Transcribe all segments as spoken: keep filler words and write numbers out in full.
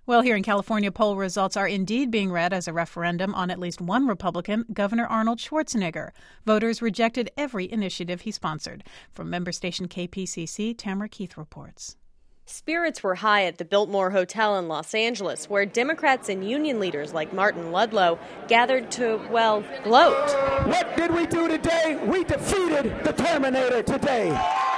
Well, here in California, poll results are indeed being read as a referendum on at least one Republican, Governor Arnold Schwarzenegger. Voters rejected every initiative he sponsored. From member station K P C C, Tamara Keith reports. Spirits were high at the Biltmore Hotel in Los Angeles, where Democrats and union leaders like Martin Ludlow gathered to, well, gloat. What did we do today? We defeated the Terminator today.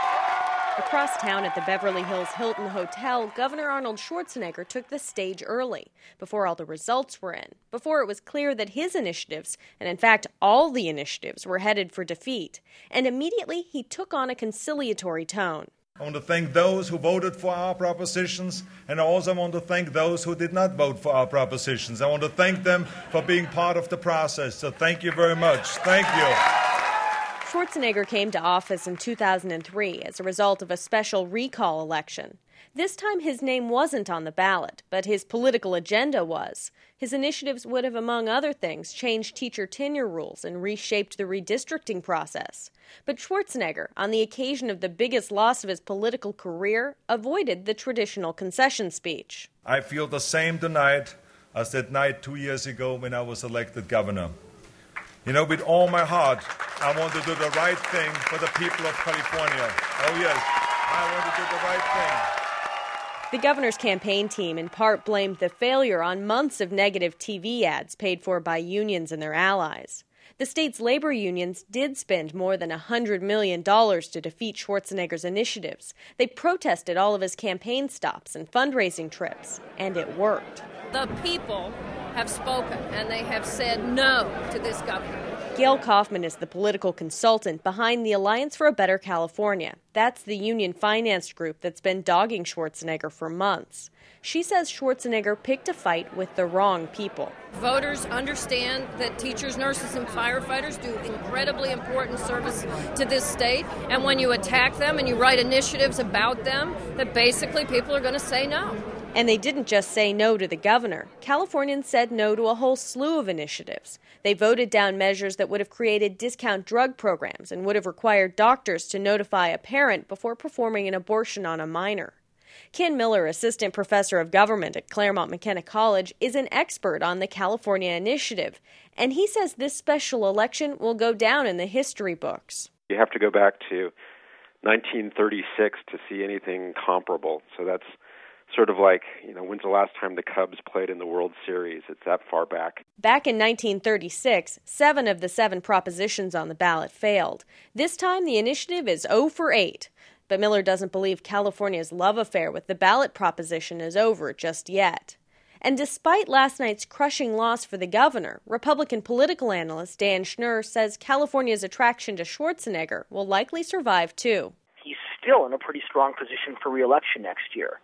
Across town at the Beverly Hills Hilton Hotel, Governor Arnold Schwarzenegger took the stage early, before all the results were in, before it was clear that his initiatives, and in fact all the initiatives, were headed for defeat. And immediately he took on a conciliatory tone. I want to thank those who voted for our propositions, and I also want to thank those who did not vote for our propositions. I want to thank them for being part of the process. So thank you very much. Thank you. Schwarzenegger came to office in two thousand three as a result of a special recall election. This time his name wasn't on the ballot, but his political agenda was. His initiatives would have, among other things, changed teacher tenure rules and reshaped the redistricting process. But Schwarzenegger, on the occasion of the biggest loss of his political career, avoided the traditional concession speech. I feel the same tonight as that night two years ago when I was elected governor. You know, with all my heart, I want to do the right thing for the people of California. Oh, yes, I want to do the right thing. The governor's campaign team in part blamed the failure on months of negative T V ads paid for by unions and their allies. The state's labor unions did spend more than one hundred million dollars to defeat Schwarzenegger's initiatives. They protested all of his campaign stops and fundraising trips, and it worked. The people have spoken, and they have said no to this governor. Gail Kaufman is the political consultant behind the Alliance for a Better California. That's the union-financed group that's been dogging Schwarzenegger for months. She says Schwarzenegger picked a fight with the wrong people. Voters understand that teachers, nurses, and firefighters do incredibly important service to this state, and when you attack them and you write initiatives about them, that basically people are going to say no. And they didn't just say no to the governor. Californians said no to a whole slew of initiatives. They voted down measures that would have created discount drug programs and would have required doctors to notify a parent before performing an abortion on a minor. Ken Miller, assistant professor of government at Claremont McKenna College, is an expert on the California initiative, and he says this special election will go down in the history books. You have to go back to nineteen thirty-six to see anything comparable, so that's sort of like, you know, when's the last time the Cubs played in the World Series? It's that far back. Back in nineteen thirty-six, seven of the seven propositions on the ballot failed. This time, the initiative is oh for eight. But Miller doesn't believe California's love affair with the ballot proposition is over just yet. And despite last night's crushing loss for the governor, Republican political analyst Dan Schnur says California's attraction to Schwarzenegger will likely survive, too. He's still in a pretty strong position for re-election next year.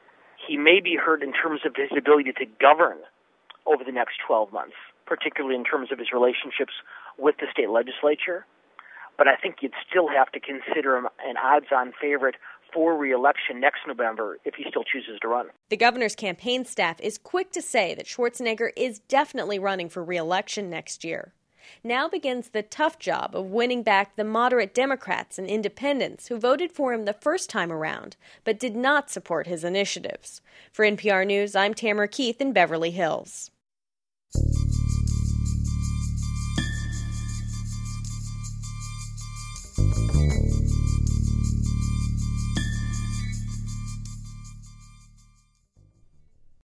He may be hurt in terms of his ability to govern over the next twelve months, particularly in terms of his relationships with the state legislature. But I think you'd still have to consider him an odds-on favorite for re-election next November if he still chooses to run. The governor's campaign staff is quick to say that Schwarzenegger is definitely running for re-election next year. Now begins the tough job of winning back the moderate Democrats and independents who voted for him the first time around, but did not support his initiatives. For N P R News, I'm Tamara Keith in Beverly Hills.